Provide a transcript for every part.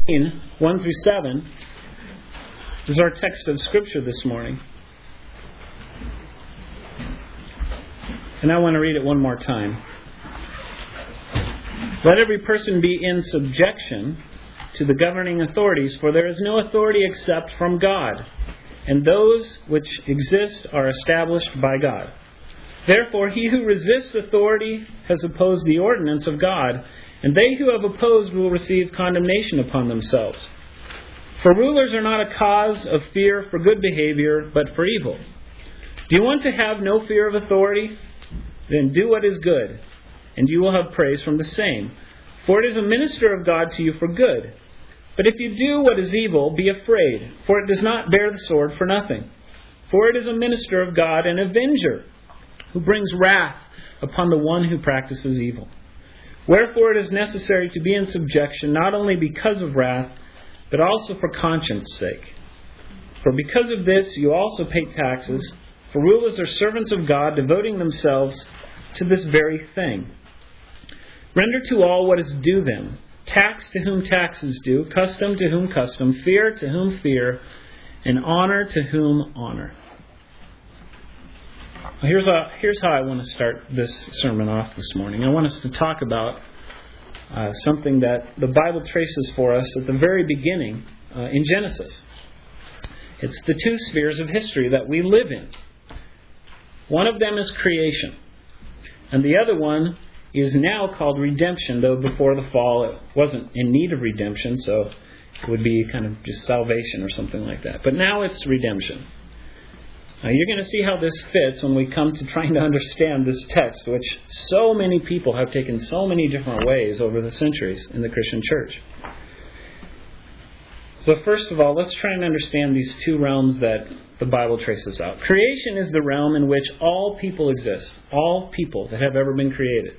1 through 7 is our text of Scripture this morning. And I want to read it one more time. Let every person be in subjection to the governing authorities, for there is no authority except from God, and those which exist are established by God. Therefore, he who resists authority has opposed the ordinance of God, and they who have opposed will receive condemnation upon themselves. For rulers are not a cause of fear for good behavior, but for evil. Do you want to have no fear of authority? Then do what is good, and you will have praise from the same. For it is a minister of God to you for good. But if you do what is evil, be afraid, for it does not bear the sword for nothing. For it is a minister of God, an avenger, who brings wrath upon the one who practices evil. Wherefore it is necessary to be in subjection, not only because of wrath, but also for conscience' sake. For because of this you also pay taxes, for rulers are servants of God, devoting themselves to this very thing. Render to all what is due them, tax to whom tax is due, custom to whom custom, fear to whom fear, and honor to whom honor. Here's how I want to start this sermon off this morning. I want us to talk about something that the Bible traces for us at the very beginning in Genesis. It's the two spheres of history that we live in. One of them is creation, and the other one is now called redemption, though before the fall it wasn't in need of redemption, so it would be kind of just salvation or something like that. But now it's redemption. You're going to see how this fits when we come to trying to understand this text, which so many people have taken so many different ways over the centuries in the Christian church. So first of all, let's try and understand these two realms that the Bible traces out. Creation is the realm in which all people exist, all people that have ever been created.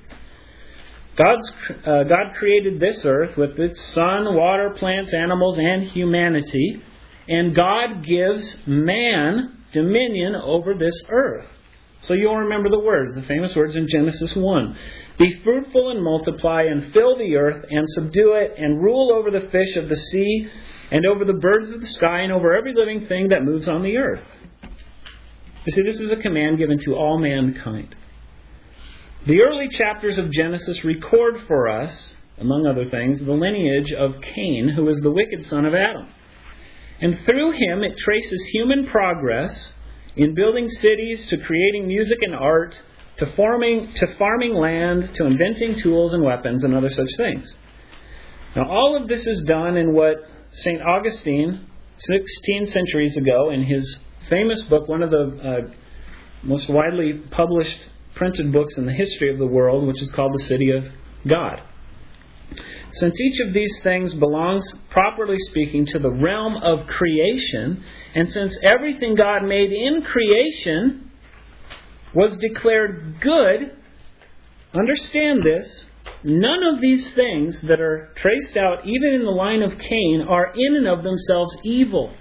God created this earth with its sun, water, plants, animals, and humanity, and God gives man dominion over this earth. So you'll remember the words, the famous words in Genesis 1. Be fruitful and multiply and fill the earth and subdue it and rule over the fish of the sea and over the birds of the sky and over every living thing that moves on the earth. You see, this is a command given to all mankind. The early chapters of Genesis record for us, among other things, the lineage of Cain, who is the wicked son of Adam. And through him it traces human progress in building cities, to creating music and art, to farming land, to inventing tools and weapons and other such things. Now all of this is done in what St. Augustine, 16 centuries ago, in his famous book, one of the most widely published printed books in the history of the world, which is called The City of God. Since each of these things belongs, properly speaking, to the realm of creation, and since everything God made in creation was declared good, understand this, none of these things that are traced out, even in the line of Cain, are in and of themselves evil.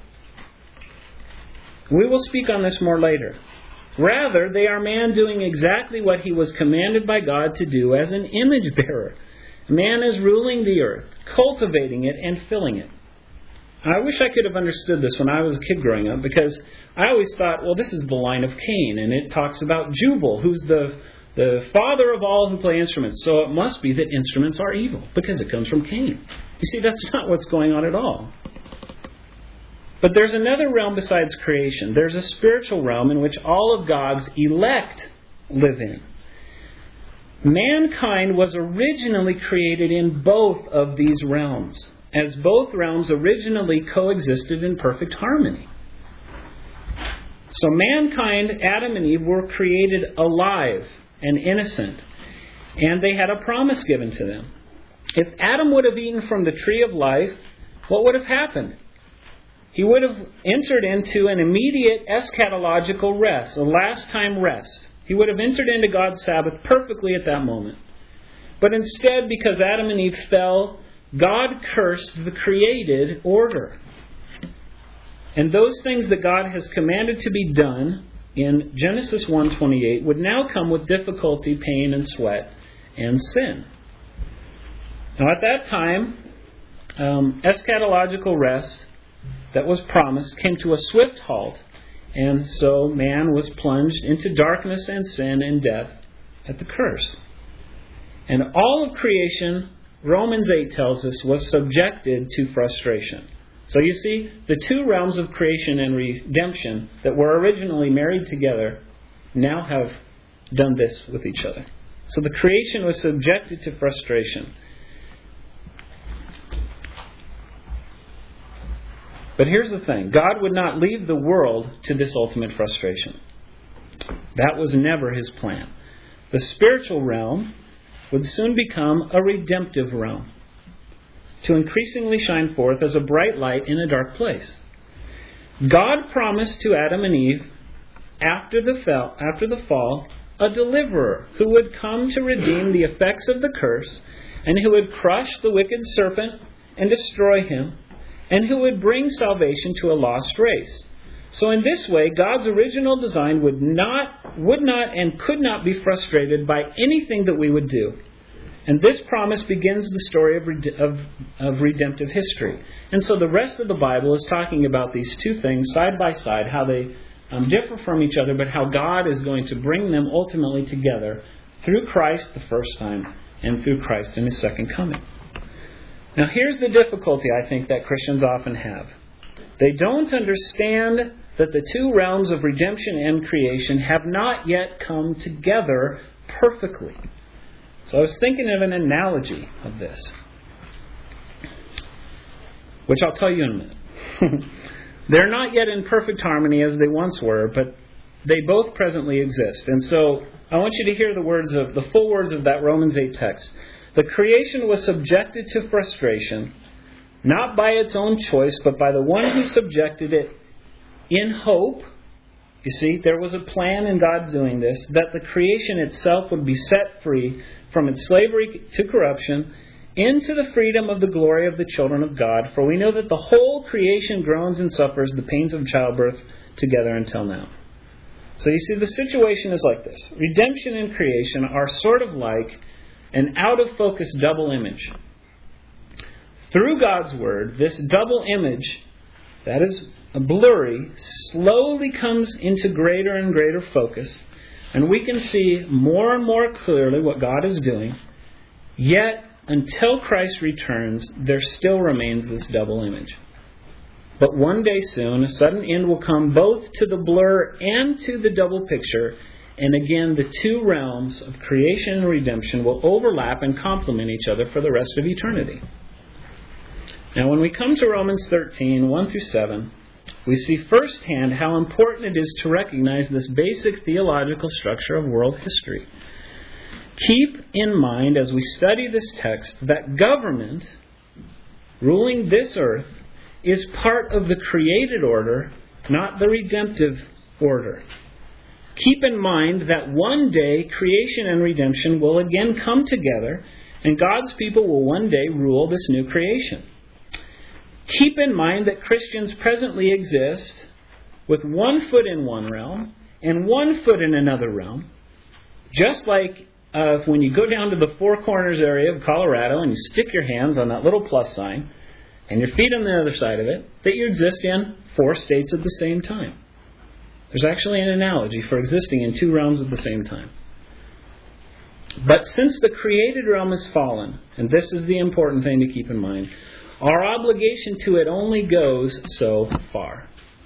We will speak on this more later. Rather, they are man doing exactly what he was commanded by God to do as an image bearer. Man is ruling the earth, cultivating it and filling it. I wish I could have understood this when I was a kid growing up, because I always thought, well, this is the line of Cain, and it talks about Jubal, who's the father of all who play instruments. So it must be that instruments are evil, because it comes from Cain. You see, that's not what's going on at all. But there's another realm besides creation. There's a spiritual realm in which all of God's elect live in. Mankind was originally created in both of these realms, as both realms originally coexisted in perfect harmony. So mankind, Adam and Eve, were created alive and innocent, and they had a promise given to them. If Adam would have eaten from the tree of life, what would have happened? He would have entered into an immediate eschatological rest, a last time rest. He would have entered into God's Sabbath perfectly at that moment. But instead, because Adam and Eve fell, God cursed the created order. And those things that God has commanded to be done in Genesis 1:28 would now come with difficulty, pain, and sweat, and sin. Now at that time, eschatological rest that was promised came to a swift halt, and so man was plunged into darkness and sin and death at the curse. And all of creation, Romans 8 tells us, was subjected to frustration. So you see, the two realms of creation and redemption that were originally married together now have done this with each other. So the creation was subjected to frustration. But here's the thing. God would not leave the world to this ultimate frustration. That was never His plan. The spiritual realm would soon become a redemptive realm, to increasingly shine forth as a bright light in a dark place. God promised to Adam and Eve, after the fall, a deliverer who would come to redeem the effects of the curse, and who would crush the wicked serpent and destroy him, and who would bring salvation to a lost race. So in this way, God's original design would not and could not be frustrated by anything that we would do. And this promise begins the story of redemptive history. And so the rest of the Bible is talking about these two things side by side, how they differ from each other, but how God is going to bring them ultimately together through Christ the first time and through Christ in His second coming. Now here's the difficulty I think that Christians often have. They don't understand that the two realms of redemption and creation have not yet come together perfectly. So I was thinking of an analogy of this, which I'll tell you in a minute. They're not yet in perfect harmony as they once were, but they both presently exist. And so I want you to hear the full words of that Romans 8 text. The creation was subjected to frustration, not by its own choice, but by the one who subjected it in hope. You see, there was a plan in God doing this, that the creation itself would be set free from its slavery to corruption into the freedom of the glory of the children of God. For we know that the whole creation groans and suffers the pains of childbirth together until now. So you see, the situation is like this. Redemption and creation are sort of like an out-of-focus double image. Through God's Word, this double image, that is blurry, slowly comes into greater and greater focus, and we can see more and more clearly what God is doing. Yet, until Christ returns, there still remains this double image. But one day soon, a sudden end will come both to the blur and to the double picture, and again the two realms of creation and redemption will overlap and complement each other for the rest of eternity. Now when we come to Romans 13, 1 through 7, we see firsthand how important it is to recognize this basic theological structure of world history. Keep in mind as we study this text that government ruling this earth is part of the created order, not the redemptive order. Keep in mind that one day creation and redemption will again come together, and God's people will one day rule this new creation. Keep in mind that Christians presently exist with one foot in one realm and one foot in another realm. Just like when you go down to the Four Corners area of Colorado and you stick your hands on that little plus sign and your feet on the other side of it, that you exist in 4 states at the same time. There's actually an analogy for existing in 2 realms at the same time. But since the created realm is fallen, and this is the important thing to keep in mind, our obligation to it only goes so far.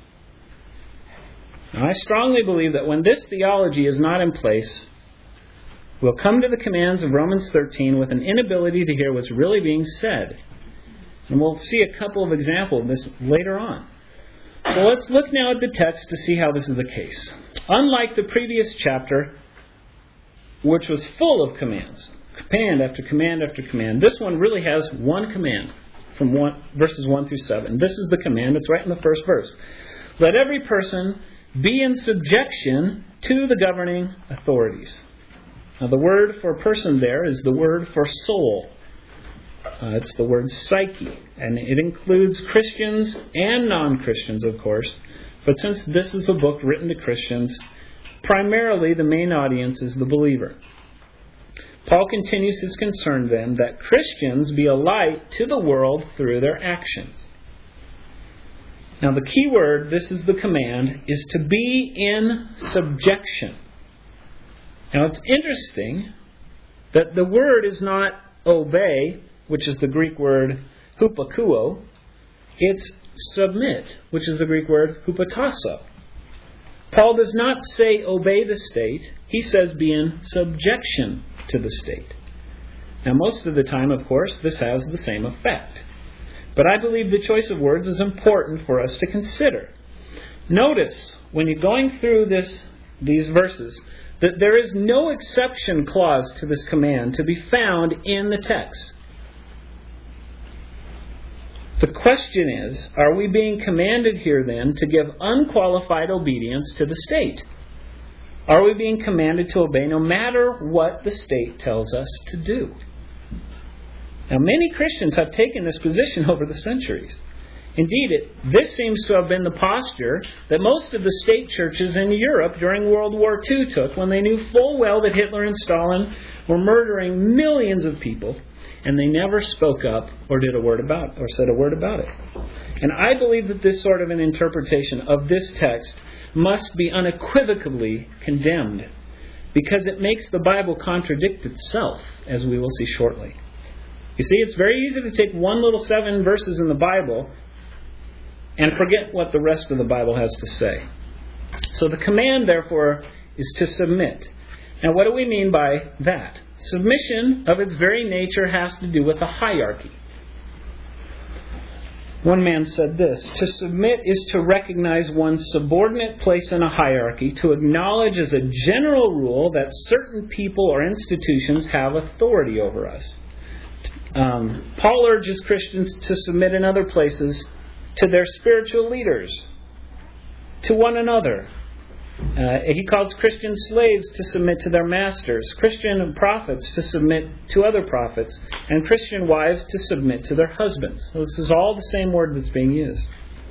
Now, I strongly believe that when this theology is not in place, we'll come to the commands of Romans 13 with an inability to hear what's really being said. And we'll see a couple of examples of this later on. So let's look now at the text to see how this is the case. Unlike the previous chapter, which was full of commands, command after command after command, this one really has one command from verses 1 through 7. This is the command. It's right in the first verse. Let every person be in subjection to the governing authorities. Now the word for person there is the word for soul. It's the word psyche. And it includes Christians and non-Christians, of course. But since this is a book written to Christians, primarily the main audience is the believer. Paul continues his concern then that Christians be a light to the world through their actions. Now the key word, this is the command, is to be in subjection. Now it's interesting that the word is not obey, which is the Greek word hupakuo. It's submit, which is the Greek word hupotasso. Paul does not say obey the state. He says be in subjection to the state. Now most of the time, of course, this has the same effect. But I believe the choice of words is important for us to consider. Notice, when you're going through these verses, that there is no exception clause to this command to be found in the text. The question is, are we being commanded here then to give unqualified obedience to the state? Are we being commanded to obey no matter what the state tells us to do? Now, many Christians have taken this position over the centuries. Indeed, this seems to have been the posture that most of the state churches in Europe during World War II took when they knew full well that Hitler and Stalin were murdering millions of people, and they never spoke up or said a word about it. And I believe that this sort of an interpretation of this text must be unequivocally condemned, because it makes the Bible contradict itself, as we will see shortly. You see, it's very easy to take one little 7 verses in the Bible and forget what the rest of the Bible has to say. So the command, therefore, is to submit. Now, what do we mean by that? Submission, of its very nature, has to do with a hierarchy. One man said this: to submit is to recognize one's subordinate place in a hierarchy, to acknowledge as a general rule that certain people or institutions have authority over us. Paul urges Christians to submit in other places to their spiritual leaders, to one another. He calls Christian slaves to submit to their masters, Christian prophets to submit to other prophets, and Christian wives to submit to their husbands. So this is all the same word that's being used.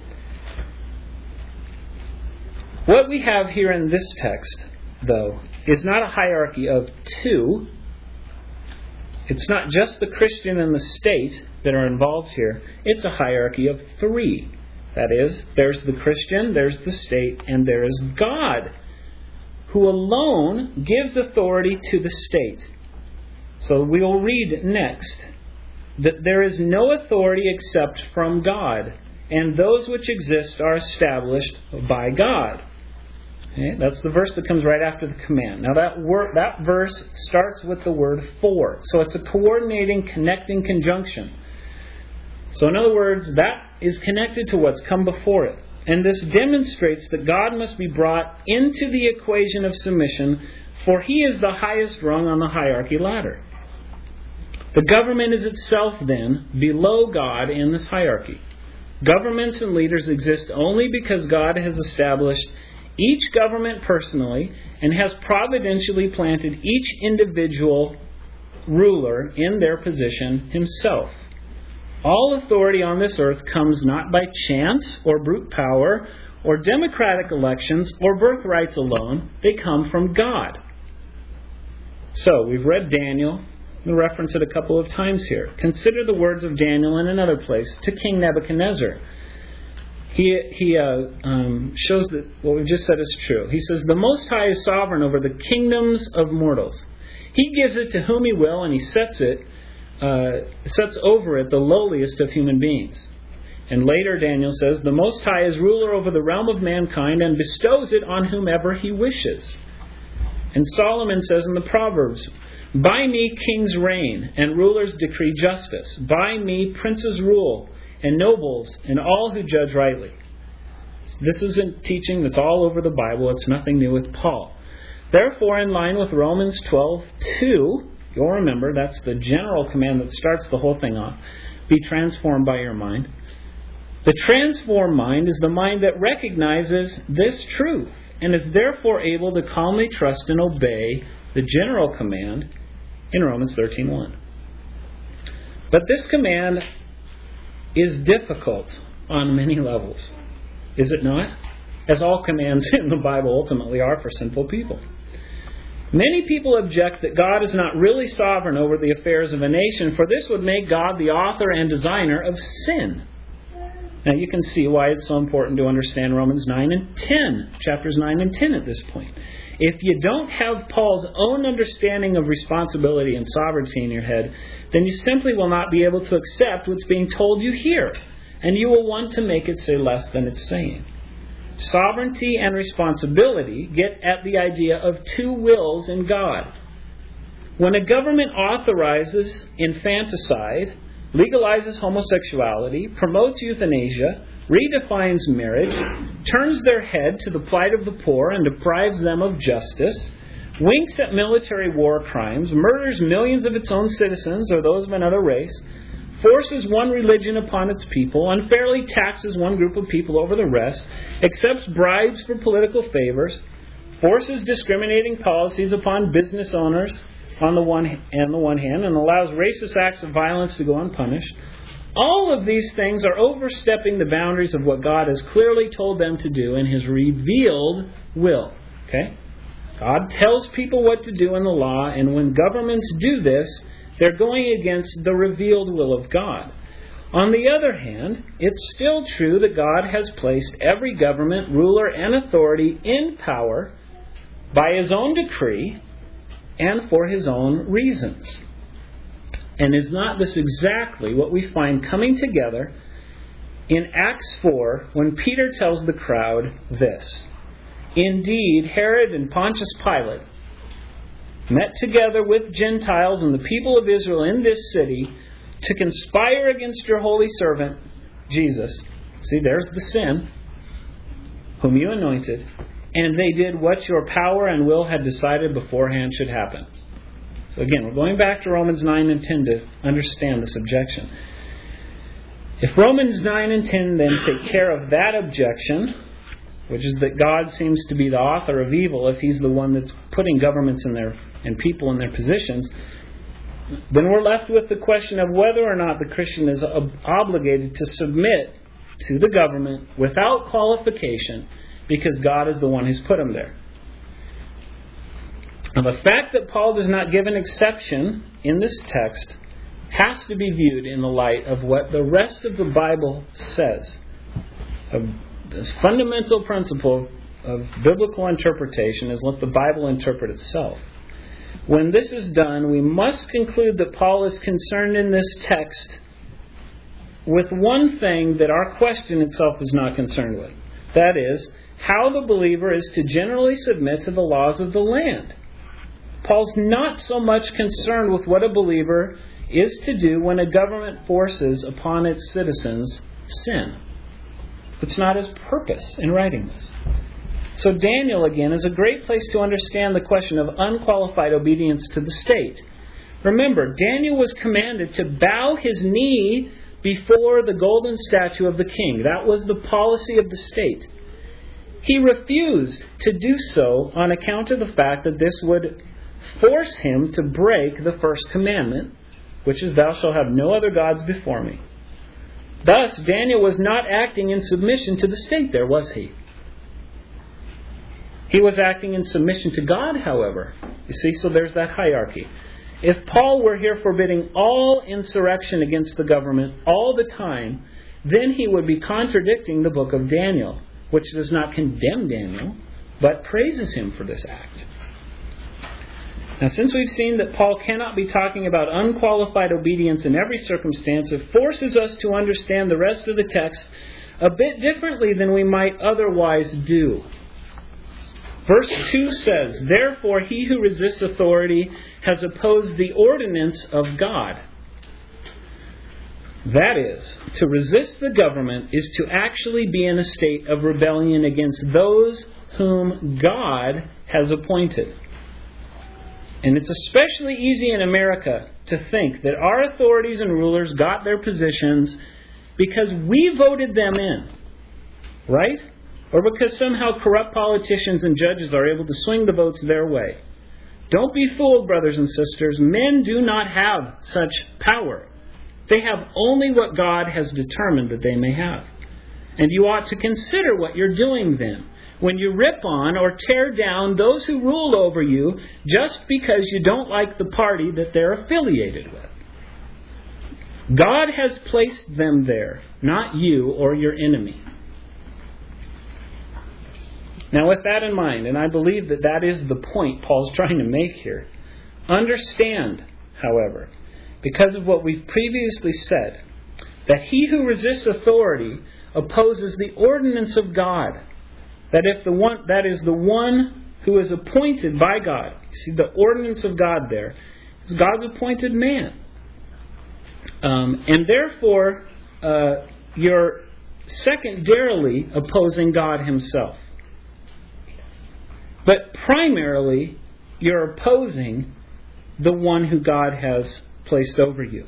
What we have here in this text, though, is not a hierarchy of 2. It's not just the Christian and the state that are involved here. It's a hierarchy of 3. That is, there's the Christian, there's the state, and there is God, who alone gives authority to the state. So we will read next that there is no authority except from God, and those which exist are established by God. Okay, that's the verse that comes right after the command. Now that verse starts with the word for. So it's a coordinating, connecting conjunction. So in other words, that is connected to what's come before it. And this demonstrates that God must be brought into the equation of submission, for He is the highest rung on the hierarchy ladder. The government is itself, then, below God in this hierarchy. Governments and leaders exist only because God has established each government personally and has providentially planted each individual ruler in their position himself. All authority on this earth comes not by chance or brute power or democratic elections or birthrights alone. They come from God. So, we've read Daniel. We'll reference it a couple of times here. Consider the words of Daniel in another place to King Nebuchadnezzar. He shows that what we've just said is true. He says, the Most High is sovereign over the kingdoms of mortals. He gives it to whom He will, and He sets over it the lowliest of human beings. And later Daniel says, the Most High is ruler over the realm of mankind and bestows it on whomever He wishes. And Solomon says in the Proverbs, by me kings reign and rulers decree justice. By me princes rule and nobles and all who judge rightly. This isn't teaching that's all over the Bible. It's nothing new with Paul. Therefore, in line with Romans 12:2, you'll remember that's the general command that starts the whole thing off. Be transformed by your mind. The transformed mind is the mind that recognizes this truth and is therefore able to calmly trust and obey the general command in Romans 13:1. But this command is difficult on many levels. Is it not? As all commands in the Bible ultimately are for sinful people. Many people object that God is not really sovereign over the affairs of a nation, for this would make God the author and designer of sin. Now you can see why it's so important to understand Romans 9 and 10, chapters 9 and 10 at this point. If you don't have Paul's own understanding of responsibility and sovereignty in your head, then you simply will not be able to accept what's being told you here, and you will want to make it say less than it's saying. Sovereignty and responsibility get at the idea of two wills in God. When a government authorizes infanticide, legalizes homosexuality, promotes euthanasia, redefines marriage, turns their head to the plight of the poor and deprives them of justice, winks at military war crimes, murders millions of its own citizens or those of another race, forces one religion upon its people, unfairly taxes one group of people over the rest, accepts bribes for political favors, forces discriminating policies upon business owners on the one hand, and allows racist acts of violence to go unpunished. All of these things are overstepping the boundaries of what God has clearly told them to do in His revealed will. Okay? God tells people what to do in the law, and when governments do this, they're going against the revealed will of God. On the other hand, it's still true that God has placed every government, ruler, and authority in power by His own decree and for His own reasons. And is not this exactly what we find coming together in Acts 4 when Peter tells the crowd this? Indeed, Herod and Pontius Pilate met together with Gentiles and the people of Israel in this city to conspire against your holy servant, Jesus. See, there's the sin, whom you anointed. And they did what your power and will had decided beforehand should happen. So again, we're going back to Romans 9 and 10 to understand this objection. If Romans 9 and 10 then take care of that objection, which is that God seems to be the author of evil if He's the one that's putting governments and people in their positions, then we're left with the question of whether or not the Christian is obligated to submit to the government without qualification, because God is the one who's put them there. Now, the fact that Paul does not give an exception in this text has to be viewed in the light of what the rest of the Bible says. The fundamental principle of biblical interpretation is let the Bible interpret itself. When this is done, we must conclude that Paul is concerned in this text with one thing that our question itself is not concerned with. That is, how the believer is to generally submit to the laws of the land. Paul's not so much concerned with what a believer is to do when a government forces upon its citizens sin. It's not his purpose in writing this. So Daniel, again, is a great place to understand the question of unqualified obedience to the state. Remember, Daniel was commanded to bow his knee before the golden statue of the king. That was the policy of the state. He refused to do so on account of the fact that this would force him to break the first commandment, which is, thou shalt have no other gods before me. Thus, Daniel was not acting in submission to the state there, was he? He was acting in submission to God, however. You see, so there's that hierarchy. If Paul were here forbidding all insurrection against the government all the time, then he would be contradicting the book of Daniel, which does not condemn Daniel, but praises him for this act. Now, since we've seen that Paul cannot be talking about unqualified obedience in every circumstance, it forces us to understand the rest of the text a bit differently than we might otherwise do. Verse 2 says, therefore he who resists authority has opposed the ordinance of God. That is, to resist the government is to actually be in a state of rebellion against those whom God has appointed. And it's especially easy in America to think that our authorities and rulers got their positions because we voted them in, right? Or because somehow corrupt politicians and judges are able to swing the votes their way. Don't be fooled, brothers and sisters. Men do not have such power. They have only what God has determined that they may have. And you ought to consider what you're doing then. when you rip on or tear down those who rule over you just because you don't like the party that they're affiliated with. God has placed them there, not you or your enemy. Now, with that in mind, and I believe that that is the point Paul's trying to make here, understand, however, because of what we've previously said, that he who resists authority opposes the ordinance of God. That is the one who is appointed by God. You see, the ordinance of God there is God's appointed man. And therefore, you're secondarily opposing God himself. But primarily, you're opposing the one who God has placed over you.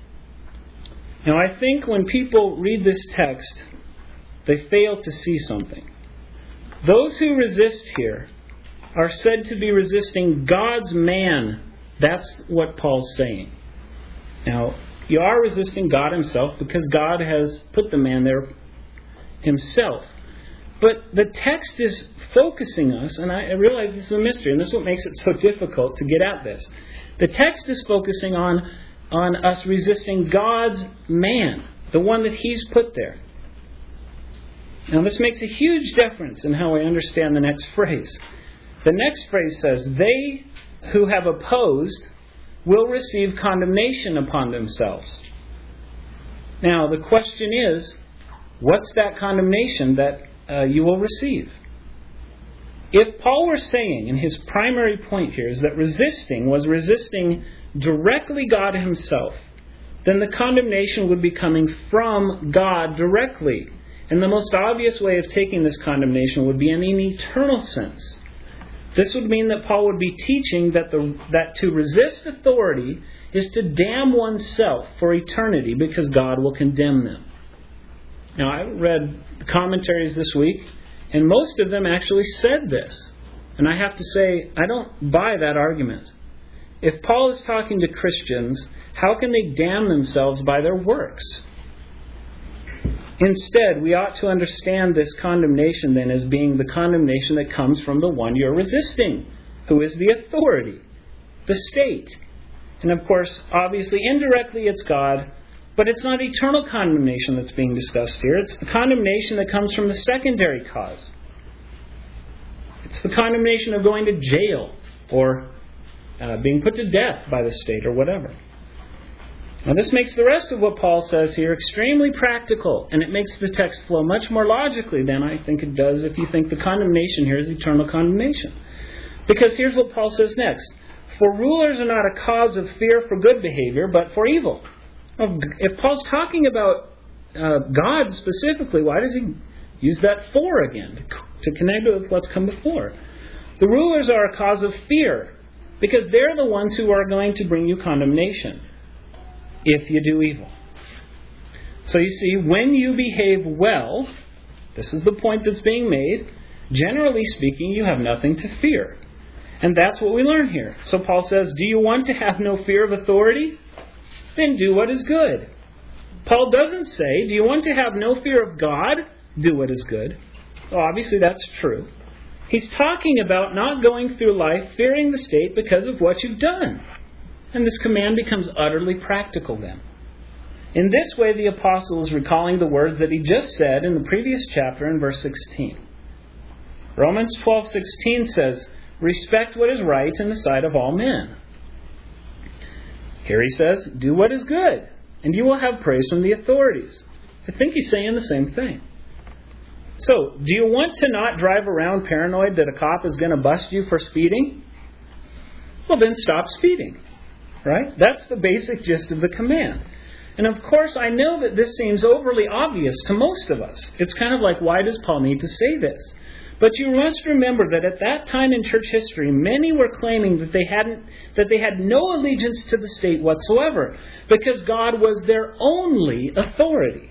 Now, I think when people read this text, they fail to see something. Those who resist here are said to be resisting God's man. That's what Paul's saying. Now, you are resisting God himself because God has put the man there himself. But the text is focusing us, and I realize this is a mystery, and this is what makes it so difficult to get at this. The text is focusing on us resisting God's man, the one that he's put there. Now this makes a huge difference in how I understand the next phrase. The next phrase says, they who have opposed will receive condemnation upon themselves. Now the question is, what's that condemnation that you will receive? If Paul were saying, and his primary point here is that resisting was resisting directly God himself, then the condemnation would be coming from God directly. And the most obvious way of taking this condemnation would be in an eternal sense. This would mean that Paul would be teaching that to resist authority is to damn oneself for eternity because God will condemn them. Now, I read commentaries this week, and most of them actually said this. And I have to say, I don't buy that argument. If Paul is talking to Christians, how can they damn themselves by their works? Instead, we ought to understand this condemnation then as being the condemnation that comes from the one you're resisting, who is the authority, the state. And of course, obviously, indirectly it's God, but it's not eternal condemnation that's being discussed here. It's the condemnation that comes from the secondary cause. It's the condemnation of going to jail or being put to death by the state or whatever. Now this makes the rest of what Paul says here extremely practical, and it makes the text flow much more logically than I think it does if you think the condemnation here is eternal condemnation. Because here's what Paul says next. For rulers are not a cause of fear for good behavior, but for evil. If Paul's talking about God specifically, why does he use that for again to connect it with what's come before? The rulers are a cause of fear because they're the ones who are going to bring you condemnation if you do evil. So you see, when you behave well, this is the point that's being made, generally speaking, you have nothing to fear. And that's what we learn here. So Paul says, do you want to have no fear of authority? Then do what is good. Paul doesn't say, do you want to have no fear of God? Do what is good. Well, obviously that's true. He's talking about not going through life fearing the state because of what you've done. And this command becomes utterly practical then. In this way, the apostle is recalling the words that he just said in the previous chapter in verse 16. Romans 12:16 says, respect what is right in the sight of all men. Here he says, do what is good, and you will have praise from the authorities. I think he's saying the same thing. So, do you want to not drive around paranoid that a cop is going to bust you for speeding? Well, then stop speeding. Right? That's the basic gist of the command. And of course, I know that this seems overly obvious to most of us. It's kind of like, why does Paul need to say this? But you must remember that at that time in church history, many were claiming that they had no allegiance to the state whatsoever, because God was their only authority.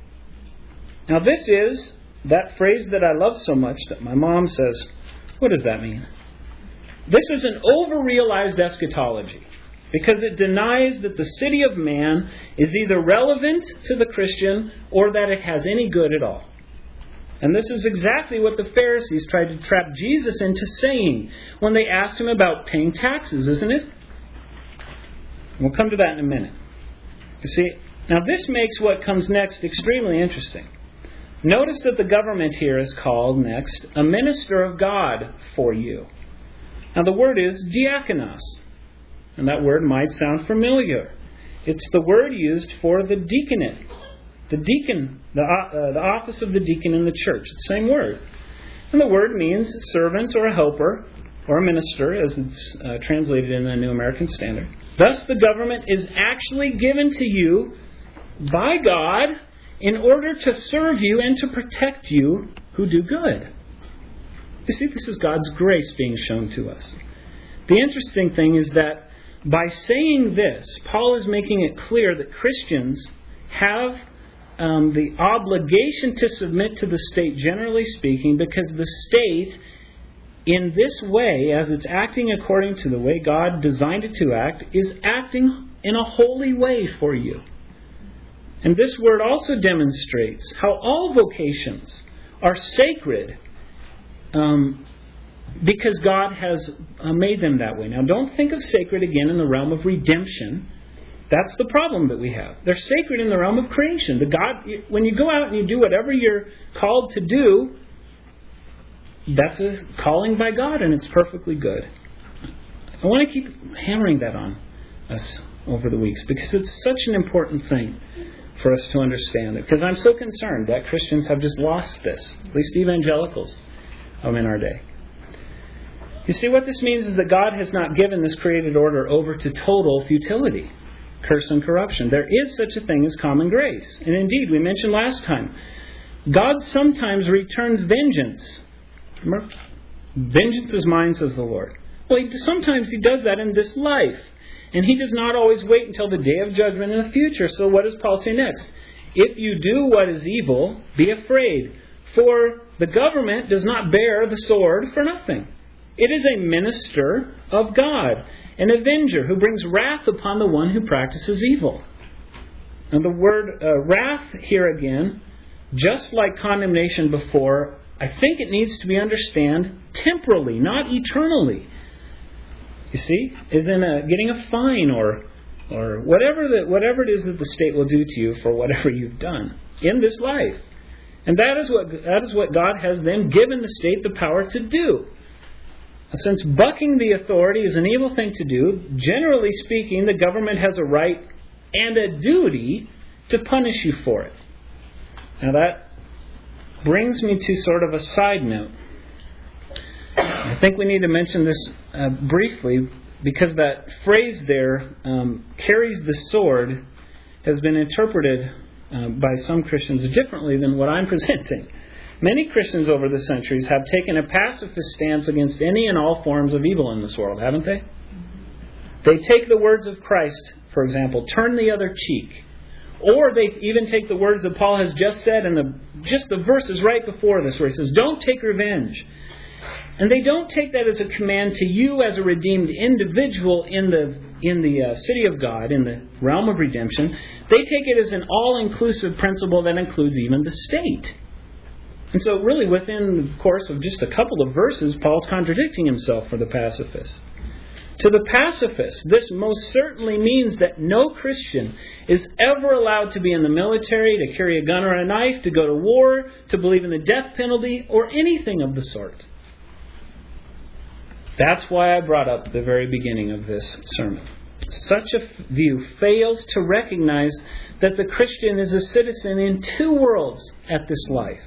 Now this is that phrase that I love so much that my mom says, what does that mean? This is an over-realized eschatology, because it denies that the city of man is either relevant to the Christian or that it has any good at all. And this is exactly what the Pharisees tried to trap Jesus into saying when they asked him about paying taxes, isn't it? We'll come to that in a minute. You see, now this makes what comes next extremely interesting. Notice that the government here is called next a minister of God for you. Now the word is diakonos. And that word might sound familiar. It's the word used for the deaconate. The deacon, the office of the deacon in the church. It's the same word. And the word means servant or a helper or a minister, as it's translated in the New American Standard. Thus the government is actually given to you by God in order to serve you and to protect you who do good. You see, this is God's grace being shown to us. The interesting thing is that by saying this, Paul is making it clear that Christians have the obligation to submit to the state, generally speaking, because the state, in this way, as it's acting according to the way God designed it to act, is acting in a holy way for you. And this word also demonstrates how all vocations are sacred because God has made them that way. Now, don't think of sacred again in the realm of redemption. That's the problem that we have. They're sacred in the realm of creation. When you go out and you do whatever you're called to do, that's a calling by God, and it's perfectly good. I want to keep hammering that on us over the weeks because it's such an important thing for us to understand it. Because I'm so concerned that Christians have just lost this, at least evangelicals in our day. You see, what this means is that God has not given this created order over to total futility, curse and corruption. There is such a thing as common grace. And indeed, we mentioned last time, God sometimes returns vengeance. Remember? Vengeance is mine, says the Lord. Well, sometimes He does that in this life. And He does not always wait until the day of judgment in the future. So what does Paul say next? If you do what is evil, be afraid. For the government does not bear the sword for nothing. It is a minister of God, an avenger who brings wrath upon the one who practices evil. And the word wrath here again, just like condemnation before, I think it needs to be understood temporally, not eternally. You see, is in getting a fine or whatever it is that the state will do to you for whatever you've done in this life. And that is what God has then given the state the power to do. Since bucking the authority is an evil thing to do, generally speaking, the government has a right and a duty to punish you for it. Now that brings me to sort of a side note. I think we need to mention this briefly because that phrase there, carries the sword, has been interpreted by some Christians differently than what I'm presenting. Many Christians over the centuries have taken a pacifist stance against any and all forms of evil in this world, haven't they? They take the words of Christ, for example, turn the other cheek. Or they even take the words that Paul has just said in just the verses right before this where he says, don't take revenge. And they don't take that as a command to you as a redeemed individual in the city of God, in the realm of redemption. They take it as an all-inclusive principle that includes even the state. And so really within the course of just a couple of verses, Paul's contradicting himself for the pacifist. To the pacifist, this most certainly means that no Christian is ever allowed to be in the military, to carry a gun or a knife, to go to war, to believe in the death penalty, or anything of the sort. That's why I brought up the very beginning of this sermon. Such a view fails to recognize that the Christian is a citizen in two worlds at this life.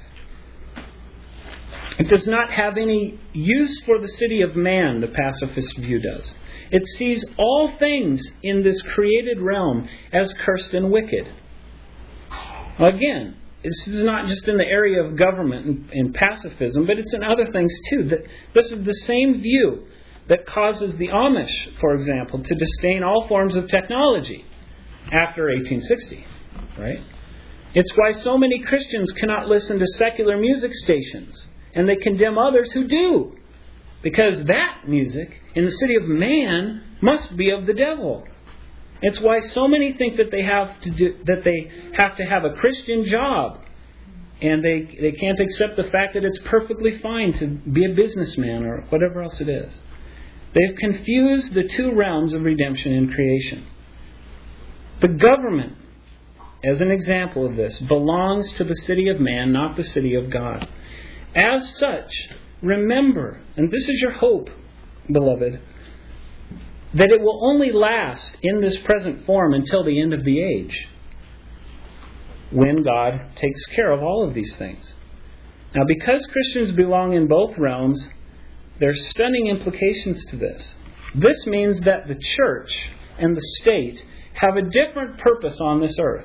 It does not have any use for the city of man, the pacifist view does. It sees all things in this created realm as cursed and wicked. Again, this is not just in the area of government and pacifism, but it's in other things too. This is the same view that causes the Amish, for example, to disdain all forms of technology after 1860. Right? It's why so many Christians cannot listen to secular music stations. And they condemn others who do. Because that music in the city of man must be of the devil. It's why so many think that they have to have a Christian job And they can't accept the fact that it's perfectly fine to be a businessman or whatever else it is. They've confused the two realms of redemption and creation. The government, as an example of this, belongs to the city of man, not the city of God. As such, remember, and this is your hope, beloved, that it will only last in this present form until the end of the age, when God takes care of all of these things. Now, because Christians belong in both realms, there's stunning implications to this. This means that the church and the state have a different purpose on this earth.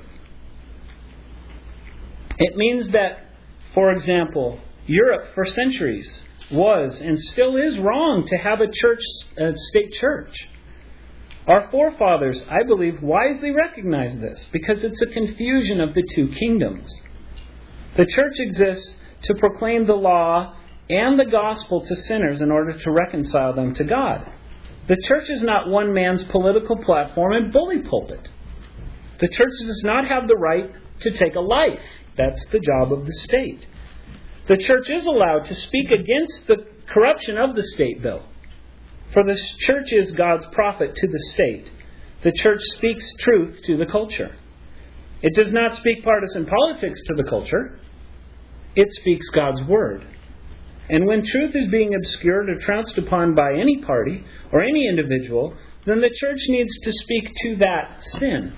It means that, for example, Europe for centuries was and still is wrong to have a state church. Our forefathers, I believe, wisely recognized this because it's a confusion of the two kingdoms. The church exists to proclaim the law and the gospel to sinners in order to reconcile them to God. The church is not one man's political platform and bully pulpit. The church does not have the right to take a life. That's the job of the state. The church is allowed to speak against the corruption of the state, though. For the church is God's prophet to the state. The church speaks truth to the culture. It does not speak partisan politics to the culture. It speaks God's word. And when truth is being obscured or trounced upon by any party or any individual, then the church needs to speak to that sin.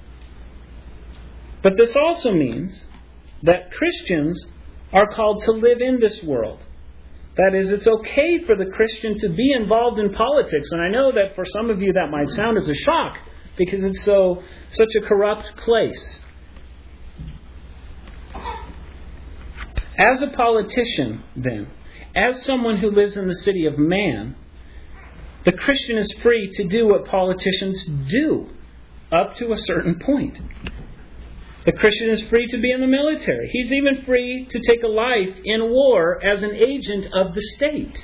But this also means that Christians are called to live in this world. That is, it's okay for the Christian to be involved in politics. And I know that for some of you that might sound as a shock because it's such a corrupt place. As a politician, then, as someone who lives in the city of man, the Christian is free to do what politicians do up to a certain point. The Christian is free to be in the military. He's even free to take a life in war as an agent of the state.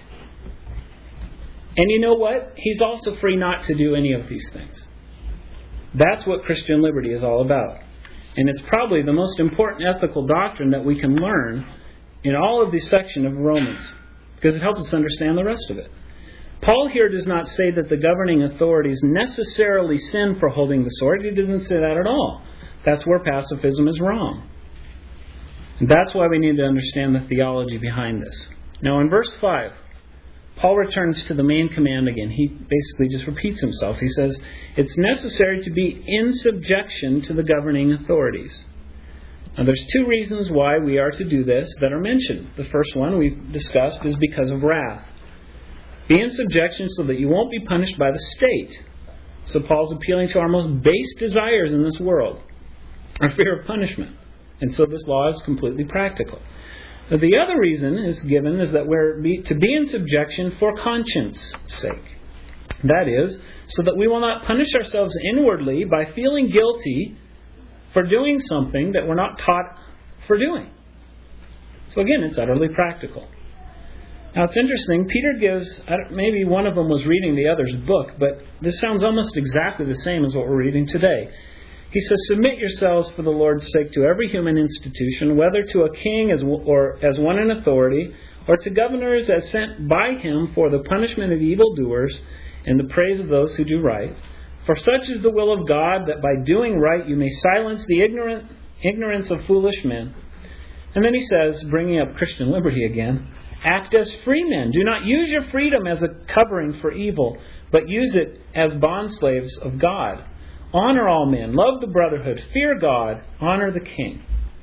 And you know what? He's also free not to do any of these things. That's what Christian liberty is all about. And it's probably the most important ethical doctrine that we can learn in all of this section of Romans, because it helps us understand the rest of it. Paul here does not say that the governing authorities necessarily sin for holding the sword. He doesn't say that at all. That's where pacifism is wrong. And that's why we need to understand the theology behind this. Now in verse 5, Paul returns to the main command again. He basically just repeats himself. He says, it's necessary to be in subjection to the governing authorities. Now there's two reasons why we are to do this that are mentioned. The first one we've discussed is because of wrath. Be in subjection so that you won't be punished by the state. So Paul's appealing to our most base desires in this world. Our fear of punishment. And so this law is completely practical. Now, the other reason is given is that we're to be in subjection for conscience sake. That is, so that we will not punish ourselves inwardly by feeling guilty for doing something that we're not taught for doing. So again, it's utterly practical. Now it's interesting, Peter gives, maybe one of them was reading the other's book, but this sounds almost exactly the same as what we're reading today. He says, submit yourselves for the Lord's sake to every human institution, whether to a king as one in authority, or to governors as sent by him for the punishment of evildoers and the praise of those who do right. For such is the will of God, that by doing right you may silence the ignorance of foolish men. And then he says, bringing up Christian liberty again, act as free men. Do not use your freedom as a covering for evil, but use it as bondslaves of God. Honor all men, love the brotherhood, fear God, honor the king.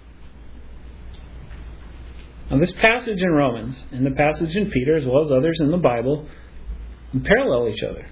Now this passage in Romans and the passage in Peter, as well as others in the Bible, parallel each other.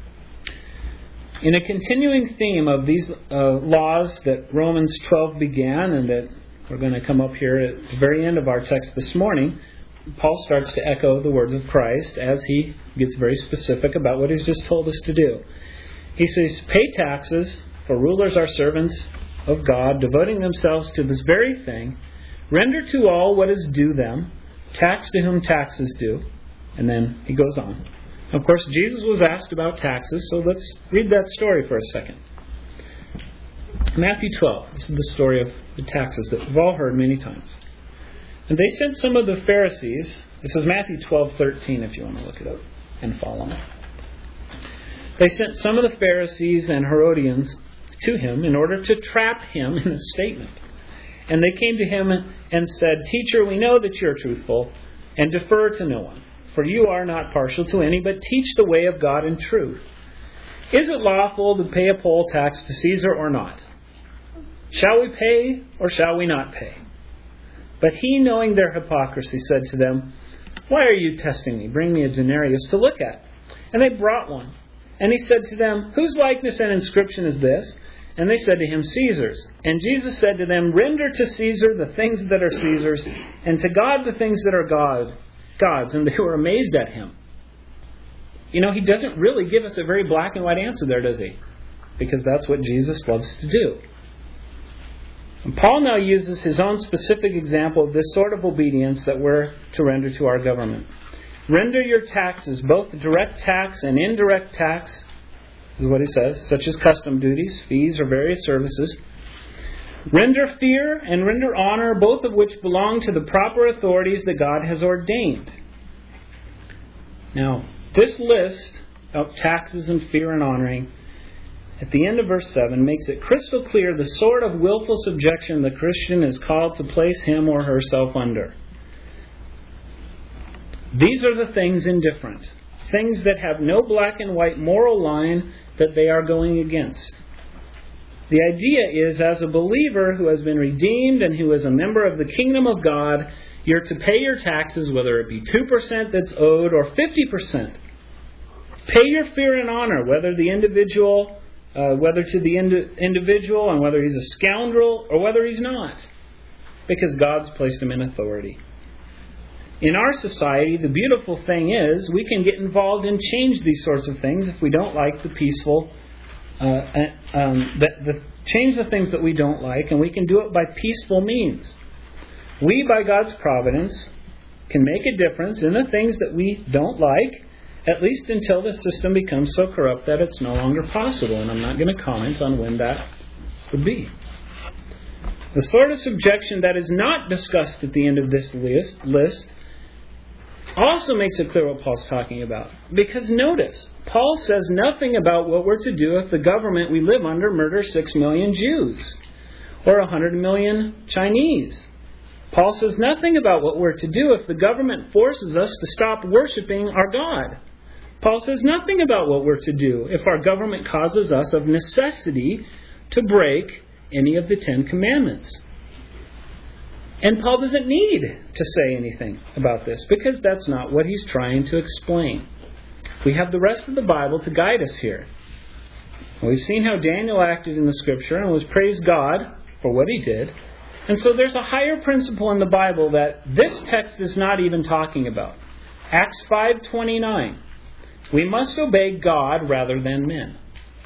In a continuing theme of these laws that Romans 12 began and that we're going to come up here at the very end of our text this morning, Paul starts to echo the words of Christ as he gets very specific about what he's just told us to do. He says, pay taxes, for rulers are servants of God, devoting themselves to this very thing. Render to all what is due them. Tax to whom tax is due. And then he goes on. Of course, Jesus was asked about taxes, so let's read that story for a second. Matthew 12. This is the story of the taxes that we've all heard many times. And they sent some of the Pharisees. This is Matthew 12:13 if you want to look it up and follow me. They sent some of the Pharisees and Herodians to him in order to trap him in a statement. And they came to him and said, "Teacher, we know that you are truthful and defer to no one. For you are not partial to any, but teach the way of God in truth. Is it lawful to pay a poll tax to Caesar or not? Shall we pay or shall we not pay?" But he, knowing their hypocrisy, said to them, "Why are you testing me? Bring me a denarius to look at." And they brought one. And he said to them, "Whose likeness and inscription is this?" And they said to him, "Caesar's." And Jesus said to them, "Render to Caesar the things that are Caesar's, and to God the things that are God's." And they were amazed at him. You know, he doesn't really give us a very black and white answer there, does he? Because that's what Jesus loves to do. And Paul now uses his own specific example of this sort of obedience that we're to render to our government. Render your taxes, both direct tax and indirect tax, is what he says, such as custom duties, fees, or various services. Render fear and render honor, both of which belong to the proper authorities that God has ordained. Now, this list of taxes and fear and honoring at the end of verse 7 makes it crystal clear the sort of willful subjection the Christian is called to place him or herself under. These are the things indifferent, things that have no black and white moral line that they are going against. The idea is, as a believer who has been redeemed and who is a member of the kingdom of God, you're to pay your taxes, whether it be 2% that's owed or 50%. Pay your fear and honor, whether to the individual and whether he's a scoundrel or whether he's not, because God's placed him in authority. In our society, the beautiful thing is we can get involved and change these sorts of things if we don't like the peaceful, change the things that we don't like, and we can do it by peaceful means. We, by God's providence, can make a difference in the things that we don't like, at least until the system becomes so corrupt that it's no longer possible. And I'm not going to comment on when that would be. The sort of subjection that is not discussed at the end of this list also makes it clear what Paul's talking about. Because notice, Paul says nothing about what we're to do if the government we live under murders 6 million Jews or 100 million Chinese. Paul says nothing about what we're to do if the government forces us to stop worshiping our God. Paul says nothing about what we're to do if our government causes us of necessity to break any of the 10 Commandments. And Paul doesn't need to say anything about this because that's not what he's trying to explain. We have the rest of the Bible to guide us here. We've seen how Daniel acted in the Scripture and was praised God for what he did. And so there's a higher principle in the Bible that this text is not even talking about. Acts 5:29. We must obey God rather than men.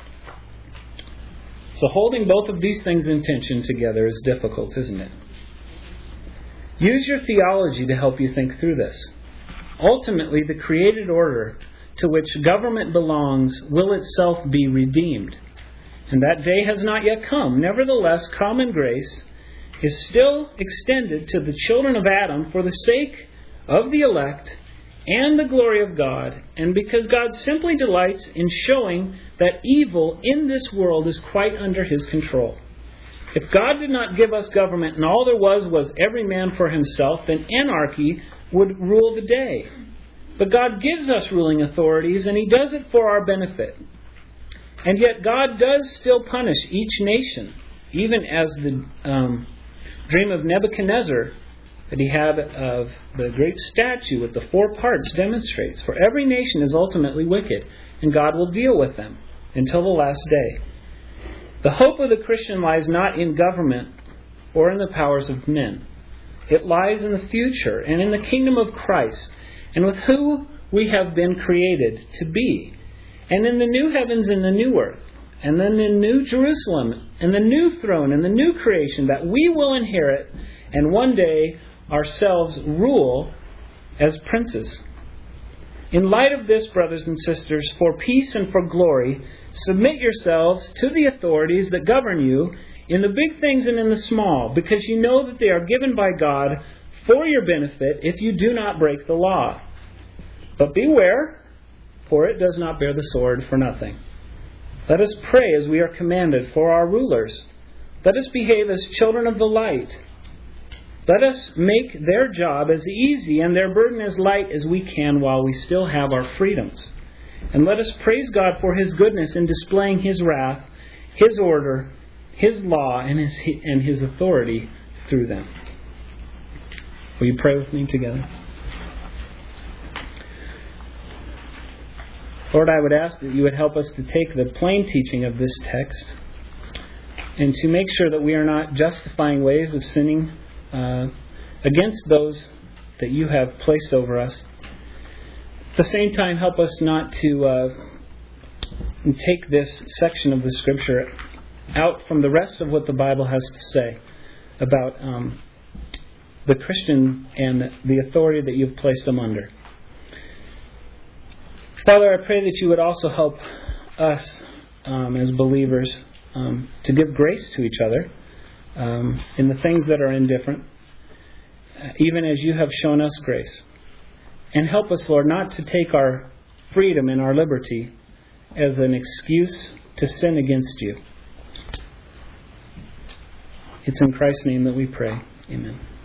So holding both of these things in tension together is difficult, isn't it? Use your theology to help you think through this. Ultimately, the created order to which government belongs will itself be redeemed. And that day has not yet come. Nevertheless, common grace is still extended to the children of Adam for the sake of the elect and the glory of God, and because God simply delights in showing that evil in this world is quite under His control. If God did not give us government and all there was every man for himself, then anarchy would rule the day. But God gives us ruling authorities, and He does it for our benefit. And yet God does still punish each nation, even as the dream of Nebuchadnezzar that he had of the great statue with the 4 parts demonstrates. For every nation is ultimately wicked, and God will deal with them until the last day. The hope of the Christian lies not in government or in the powers of men. It lies in the future and in the kingdom of Christ, and with who we have been created to be, and in the new heavens and the new earth, and then the new Jerusalem, and the new throne, and the new creation that we will inherit, and one day ourselves rule as princes. In light of this, brothers and sisters, for peace and for glory, submit yourselves to the authorities that govern you in the big things and in the small, because you know that they are given by God for your benefit if you do not break the law. But beware, for it does not bear the sword for nothing. Let us pray as we are commanded for our rulers. Let us behave as children of the light. Let us make their job as easy and their burden as light as we can while we still have our freedoms. And let us praise God for His goodness in displaying His wrath, His order, His law, and His authority through them. Will you pray with me together? Lord, I would ask that you would help us to take the plain teaching of this text and to make sure that we are not justifying ways of sinning against those that you have placed over us. At the same time, help us not to take this section of the Scripture out from the rest of what the Bible has to say about the Christian and the authority that you've placed them under. Father, I pray that you would also help us as believers to give grace to each other in the things that are indifferent, even as you have shown us grace. And help us, Lord, not to take our freedom and our liberty as an excuse to sin against you. It's in Christ's name that we pray. Amen.